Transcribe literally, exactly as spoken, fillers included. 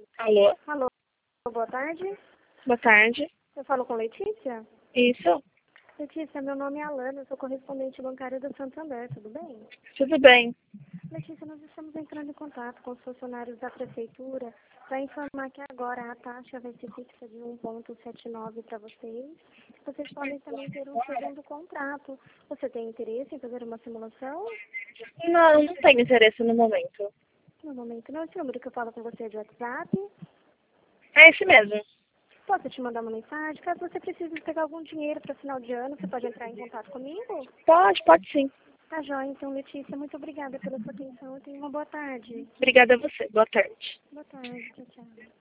Alô? Alô, boa tarde. Boa tarde. Eu falo com Letícia? Isso? Letícia, meu nome é Alana, eu sou correspondente bancária do Santander, tudo bem? Tudo bem. Letícia, nós estamos entrando em contato com os funcionários da prefeitura para informar que agora a taxa vai ser fixa de um vírgula setenta e nove para vocês. Vocês podem também ter um segundo contrato. Você tem interesse em fazer uma simulação? Não, não tenho interesse no momento. No momento não, esse número que eu falo com você é de WhatsApp. É esse mesmo. Posso te mandar uma mensagem? Caso você precise pegar algum dinheiro para final de ano, você pode entrar em contato comigo? Pode, pode sim. Tá joia, então, Letícia, muito obrigada pela sua atenção e tenha uma boa tarde. Obrigada a você. Boa tarde. Boa tarde, tchau, tchau.